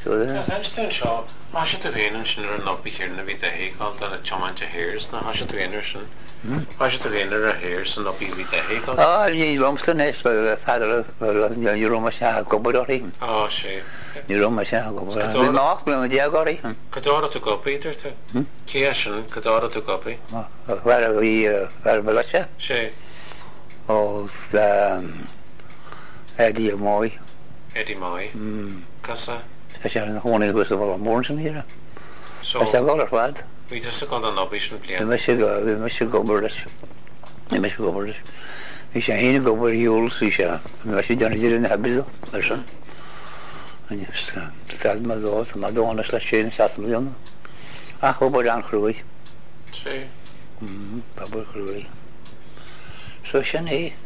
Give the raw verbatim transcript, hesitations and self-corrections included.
Einstein seo has tú héann sin ar an noppi chéirna bhí a héáil ar a teáinte héirs na has tú héanaar sin has tú héanaar a héir san noppi bhí a héáil? Á, ní romstan éis fadar ní roma se gobarí. Á sé. Ní roma se gobar. Bhí más bli a diagarí. Cadára tú gopaí idir tú? Cé sin cadára tú gopaí? Bhar a bhí bhar bhile se? Sé. Ó Eddie Moy. Eddie Moy. Casa? Tá sé na hónaí gus a bhil mór san híra. So, Tá sé gálar fád. bhí tú sa gáil an noppi sin Bhí blian? me se bhí me se gobar leis. Bhí me se gobar leis. Bhí sé hína gobar hiúil sí se. Me sé deanna idir na habidú ar san. Stad ma dó, ma dóna le sé sa milliún. A gobar an chrúi. Sé. Mm, gobar chrúi. So sin é.